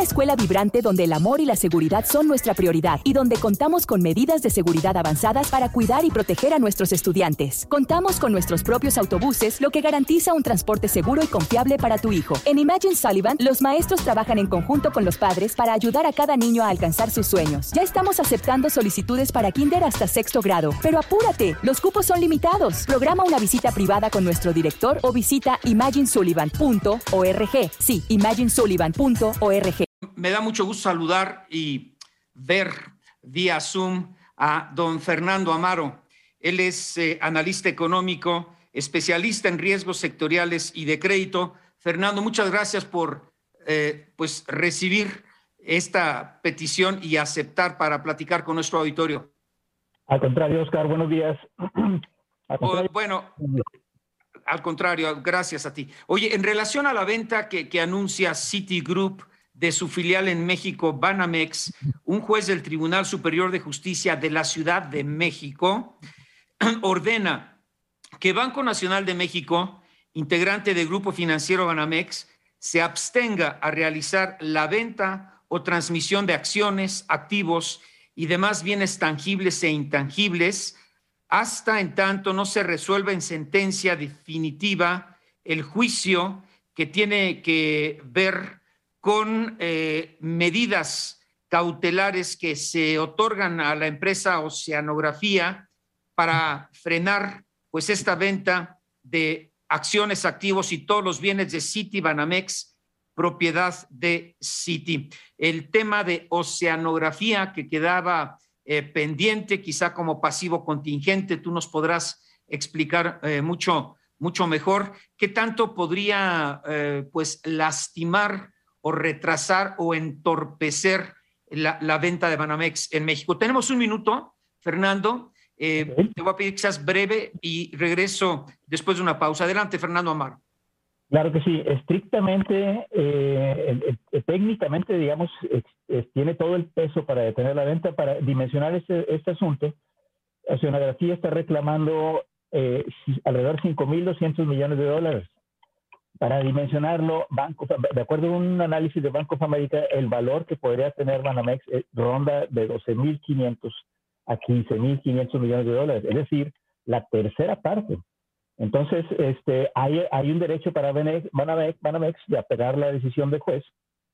escuela vibrante donde el amor y la seguridad son nuestra prioridad y donde contamos con medidas de seguridad avanzadas para cuidar y proteger a nuestros estudiantes. Contamos con nuestros propios autobuses, lo que garantiza un transporte seguro y confiable para tu hijo. En Imagine Sullivan, los maestros trabajan en conjunto con los padres para ayudar a cada niño a alcanzar sus sueños. Ya estamos aceptando solicitudes para kinder hasta sexto grado, pero apúrate, los cupos son limitados. Programa una visita privada con nuestro director o visita imaginesullivan.org. Sí, imaginesullivan.org. Me da mucho gusto saludar y ver vía Zoom a don Fernando Amaro. Él es analista económico, especialista en riesgos sectoriales y de crédito. Fernando, muchas gracias por pues recibir esta petición y aceptar para platicar con nuestro auditorio. Al contrario, Oscar, buenos días. Bueno, al contrario, gracias a ti. Oye, en relación a la venta que anuncia Citigroup de su filial en México, Banamex, un juez del Tribunal Superior de Justicia de la Ciudad de México ordena que Banco Nacional de México, integrante del Grupo Financiero Banamex, se abstenga a realizar la venta o transmisión de acciones, activos y demás bienes tangibles e intangibles hasta en tanto no se resuelva en sentencia definitiva el juicio que tiene que ver con medidas cautelares que se otorgan a la empresa Oceanografía para frenar pues esta venta de acciones, activos y todos los bienes de Citibanamex, propiedad de Citi. El tema de Oceanografía que quedaba pendiente, quizá como pasivo contingente, tú nos podrás explicar mucho mejor qué tanto podría pues lastimar o retrasar o entorpecer la venta de Banamex en México. Tenemos un minuto, Fernando. Te voy a pedir que seas breve y regreso después de una pausa. Adelante, Fernando Amaro. Claro que sí. Estrictamente, técnicamente, digamos, tiene todo el peso para detener la venta. Para dimensionar este asunto, Oceanografía está reclamando alrededor de $5,200 millones. Para dimensionarlo, de acuerdo a un análisis de Banco of America, el valor que podría tener Banamex ronda de 12,500 a 15,500 millones de dólares, es decir, la tercera parte. Entonces, hay un derecho para Banamex de apelar la decisión del juez.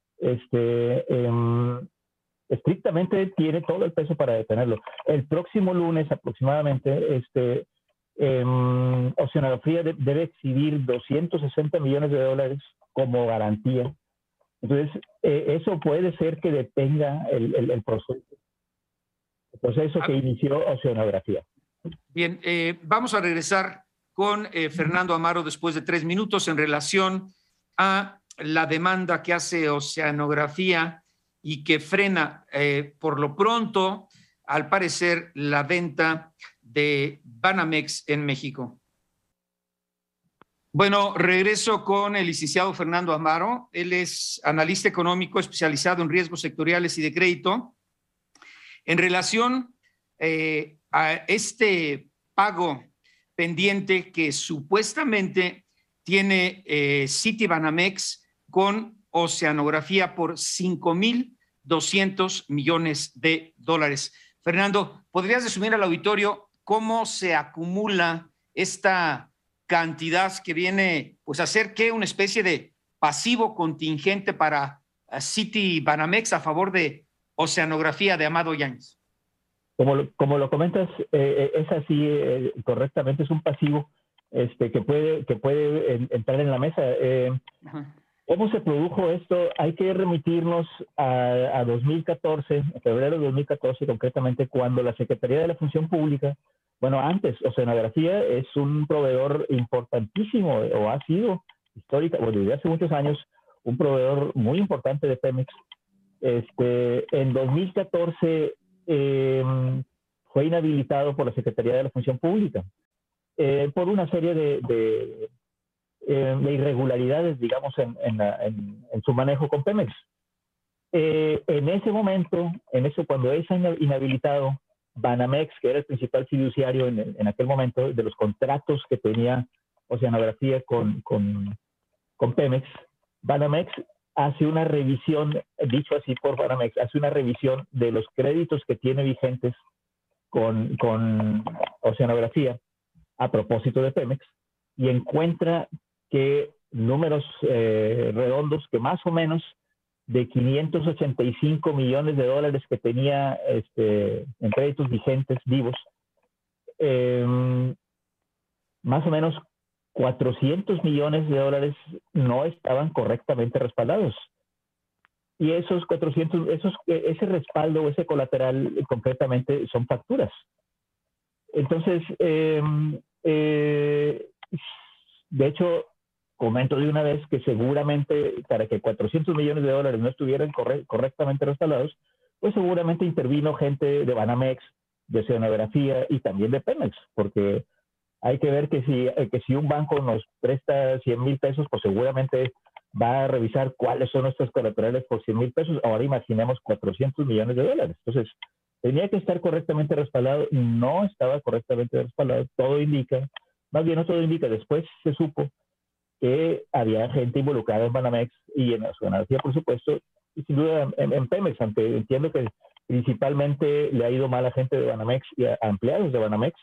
Estrictamente tiene todo el peso para detenerlo. El próximo lunes aproximadamente, Oceanografía debe exhibir $260 millones como garantía. Entonces, eso puede ser que detenga el proceso que inició Oceanografía. Bien, vamos a regresar con Fernando Amaro después de 3 minutos en relación a la demanda que hace Oceanografía y que frena por lo pronto, al parecer, la venta de Banamex en México. Bueno, regreso con el licenciado Fernando Amaro. Él es analista económico especializado en riesgos sectoriales y de crédito. En relación a este pago pendiente que supuestamente tiene Citibanamex con Oceanografía por $5,200 millones. Fernando, ¿podrías resumir al auditorio cómo se acumula esta cantidad que viene pues a ser que una especie de pasivo contingente para Citibanamex a favor de Oceanografía de Amado Yáñez? Como lo comentas, es así, correctamente, es un pasivo que puede entrar en la mesa. ¿Cómo se produjo esto? Hay que remitirnos a 2014, en febrero de 2014 concretamente, cuando la Secretaría de la Función Pública, antes Oceanografía es un proveedor importantísimo, o ha sido histórica, desde hace muchos años, un proveedor muy importante de Pemex. En 2014 fue inhabilitado por la Secretaría de la Función Pública por una serie de irregularidades, digamos, en su manejo con Pemex. En ese momento, cuando es inhabilitado, Banamex, que era el principal fiduciario en aquel momento de los contratos que tenía Oceanografía con Pemex, Banamex hace una revisión, dicho así por Banamex, hace una revisión de los créditos que tiene vigentes con Oceanografía a propósito de Pemex y encuentra que números redondos que más o menos de 585 millones de dólares que tenía en créditos vigentes vivos, más o menos 400 millones de dólares no estaban correctamente respaldados. Y esos 400, ese respaldo o ese colateral concretamente son facturas. Entonces, de hecho, comento de una vez que seguramente para que 400 millones de dólares no estuvieran correctamente respaldados, pues seguramente intervino gente de Banamex, de Oceanografía y también de Pemex, porque hay que ver que si un banco nos presta 100,000 pesos, pues seguramente va a revisar cuáles son nuestros colaterales por 100,000 pesos. Ahora imaginemos 400 millones de dólares. Entonces, tenía que estar correctamente respaldado, no estaba correctamente respaldado, todo indica, más bien no todo indica, después se supo que había gente involucrada en Banamex y en Oceanografía, por supuesto, y sin duda en Pemex, aunque entiendo que principalmente le ha ido mal a gente de Banamex y a empleados de Banamex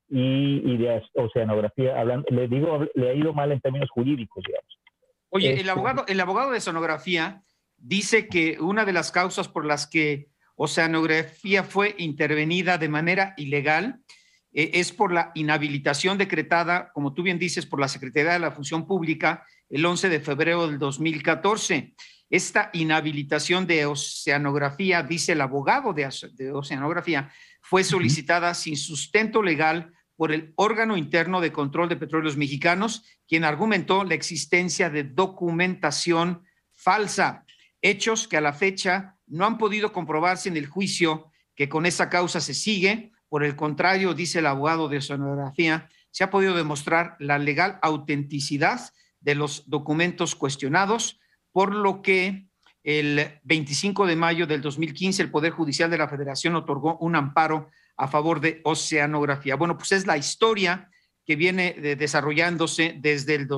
y de Oceanografía, le ha ido mal en términos jurídicos, digamos. Oye, el abogado de Oceanografía dice que una de las causas por las que Oceanografía fue intervenida de manera ilegal es por la inhabilitación decretada, como tú bien dices, por la Secretaría de la Función Pública el 11 de febrero del 2014. Esta inhabilitación de Oceanografía, dice el abogado de Oceanografía, fue solicitada sin sustento legal por el órgano interno de control de petróleos mexicanos, quien argumentó la existencia de documentación falsa, hechos que a la fecha no han podido comprobarse en el juicio que con esa causa se sigue. Por el contrario, dice el abogado de Oceanografía, se ha podido demostrar la legal autenticidad de los documentos cuestionados, por lo que el 25 de mayo del 2015 el Poder Judicial de la Federación otorgó un amparo a favor de Oceanografía. Bueno, pues es la historia que viene desarrollándose desde el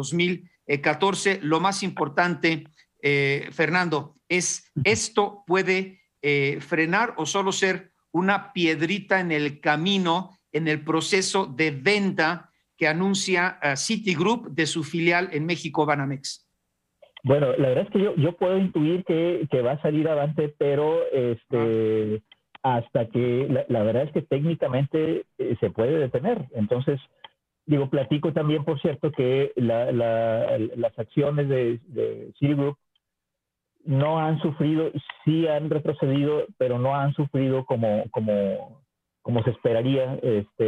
2014. Lo más importante, Fernando, es ¿esto puede frenar o solo ser una piedrita en el camino, en el proceso de venta que anuncia Citigroup de su filial en México, Banamex? Bueno, la verdad es que yo puedo intuir que va a salir avante, pero hasta que la verdad es que técnicamente se puede detener. Entonces, platico también, por cierto, que las acciones de Citigroup no han sufrido, sí han retrocedido, pero no han sufrido como se esperaría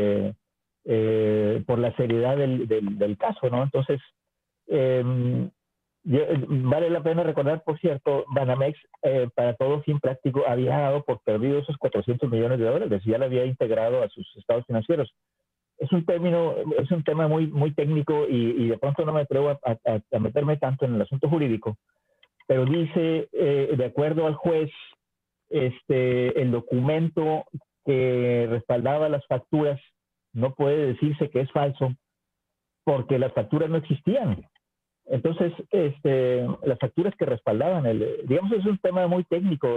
por la seriedad del caso, ¿no? Entonces, vale la pena recordar, por cierto, Banamex, para todo fin práctico, había dado por perdido esos 400 millones de dólares, ya lo había integrado a sus estados financieros. Es un tema muy, muy técnico y de pronto no me atrevo a meterme tanto en el asunto jurídico, pero dice, de acuerdo al juez, el documento que respaldaba las facturas no puede decirse que es falso porque las facturas no existían. Entonces, las facturas que respaldaban, digamos, es un tema muy técnico,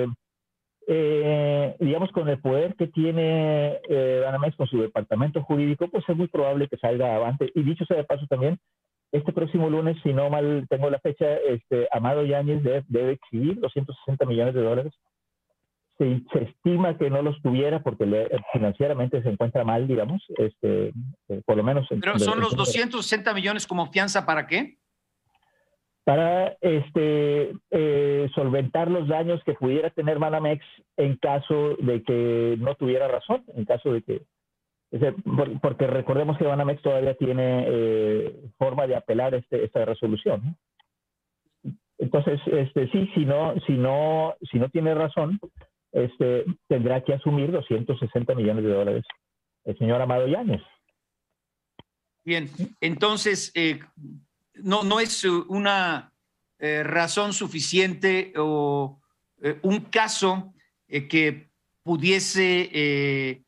digamos, con el poder que tiene Banamex con su departamento jurídico, pues es muy probable que salga avante. Y dicho sea de paso también, este próximo lunes, si no mal tengo la fecha, Amado Yáñez debe exhibir 260 millones de dólares. Se estima que no los tuviera porque financieramente se encuentra mal, digamos, por lo menos. Pero son los 260 millones como fianza, ¿para qué? Para solventar los daños que pudiera tener Banamex en caso de que no tuviera razón, en caso de que, porque recordemos que Banamex todavía tiene forma de apelar esta resolución, ¿no? Entonces, sí, si no tiene razón, tendrá que asumir 260 millones de dólares el señor Amado Yáñez. Bien, entonces, no es una razón suficiente o un caso que pudiese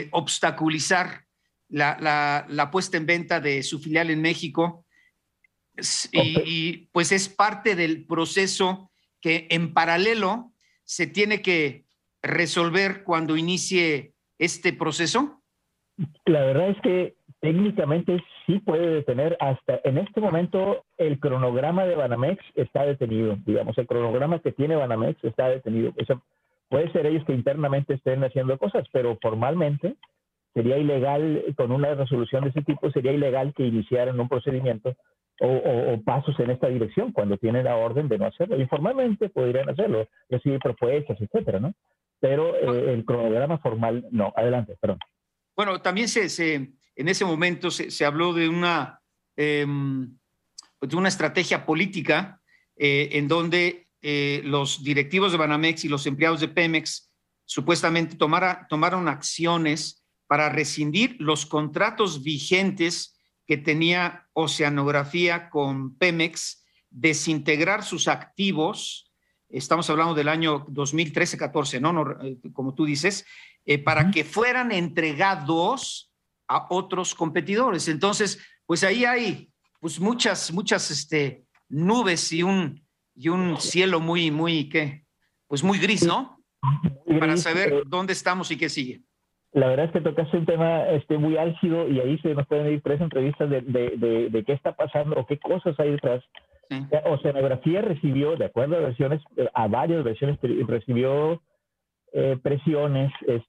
obstaculizar la puesta en venta de su filial en México. Y pues es parte del proceso que en paralelo se tiene que resolver cuando inicie este proceso. La verdad es que técnicamente sí puede detener. Hasta en este momento el cronograma de Banamex está detenido, digamos, el cronograma que tiene Banamex está detenido. Eso puede ser ellos que internamente estén haciendo cosas, pero formalmente sería ilegal, con una resolución de ese tipo, sería ilegal que iniciaran un procedimiento o pasos en esta dirección cuando tienen la orden de no hacerlo. Informalmente podrían hacerlo, recibir propuestas, etcétera, ¿no? Pero el cronograma formal, no. Adelante, perdón. Bueno, también en ese momento se habló de una estrategia política en donde los directivos de Banamex y los empleados de Pemex supuestamente tomaron acciones para rescindir los contratos vigentes que tenía Oceanografía con Pemex, desintegrar sus activos. Estamos hablando del año 2013-14, ¿no? Como tú dices, para que fueran entregados a otros competidores. Entonces, pues ahí hay pues muchas nubes y un cielo muy gris, ¿no? Para saber dónde estamos y qué sigue. La verdad es que tocaste un tema muy álgido y ahí se nos pueden ir 3 entrevistas de qué está pasando o qué cosas hay detrás. Sí. Oceanografía recibió, de acuerdo a varias versiones, recibió presiones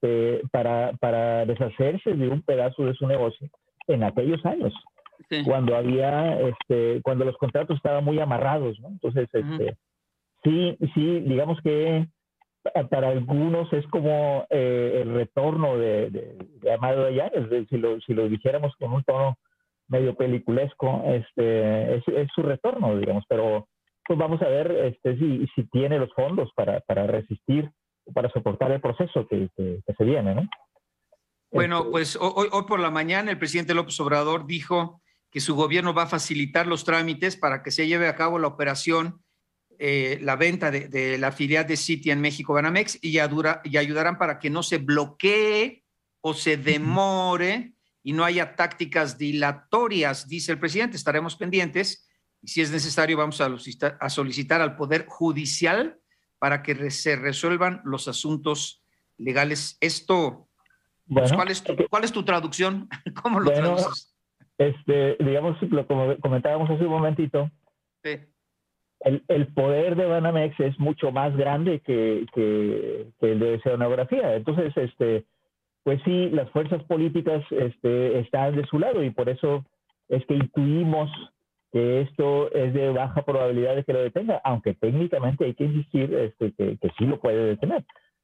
para deshacerse de un pedazo de su negocio en aquellos años, sí, cuando cuando los contratos estaban muy amarrados, ¿no? Entonces, sí, digamos que para algunos es como el retorno de Amado de Llanes, si lo dijéramos con un tono medio peliculesco, es su retorno, digamos, pero pues vamos a ver si tiene los fondos para resistir, para soportar el proceso que se viene, ¿no? Bueno, pues hoy por la mañana el presidente López Obrador dijo que su gobierno va a facilitar los trámites para que se lleve a cabo la operación, la venta de la filial de Citi en México, Banamex, y ayudarán para que no se bloquee o se demore y no haya tácticas dilatorias, dice el presidente. Estaremos pendientes y si es necesario vamos a solicitar al Poder Judicial para que se resuelvan los asuntos legales. Esto, bueno, pues, ¿cuál es tu traducción? ¿Cómo lo traduces? Digamos, como comentábamos hace un momentito, sí, el poder de Banamex es mucho más grande que el de Oceanografía. Entonces, pues sí, las fuerzas políticas están de su lado y por eso es que intuimos que esto es de baja probabilidad de que lo detenga, aunque técnicamente hay que insistir que sí lo puede detener.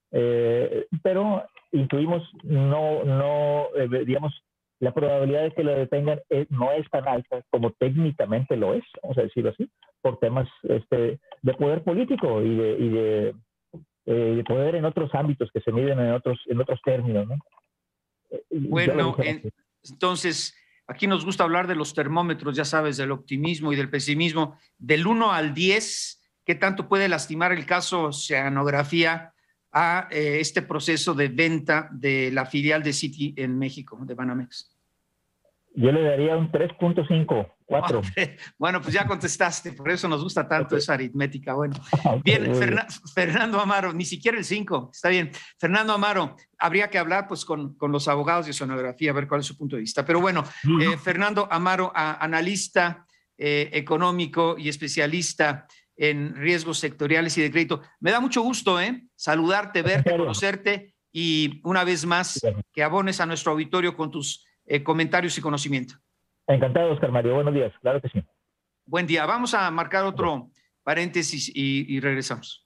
Pero intuimos, digamos, la probabilidad de que lo detengan no es tan alta como técnicamente lo es, vamos a decirlo así, por temas de poder político y de poder en otros ámbitos que se miden en otros términos, ¿no? Bueno, entonces, aquí nos gusta hablar de los termómetros, ya sabes, del optimismo y del pesimismo. Del 1 al 10, ¿qué tanto puede lastimar el caso Oceanografía a este proceso de venta de la filial de Citi en México, de Banamex? Yo le daría un 3.5, 4. Bueno, pues ya contestaste, por eso nos gusta tanto esa aritmética. Bueno, bien, Fernando Amaro, ni siquiera el 5, está bien. Fernando Amaro, habría que hablar pues con los abogados de Oceanografía, a ver cuál es su punto de vista. Pero bueno, Fernando Amaro, analista económico y especialista en riesgos sectoriales y de crédito. Me da mucho gusto saludarte, verte, conocerte y una vez más que abones a nuestro auditorio con tus comentarios y conocimiento. Encantado, Oscar Mario. Buenos días. Claro que sí. Buen día. Vamos a marcar otro paréntesis y regresamos.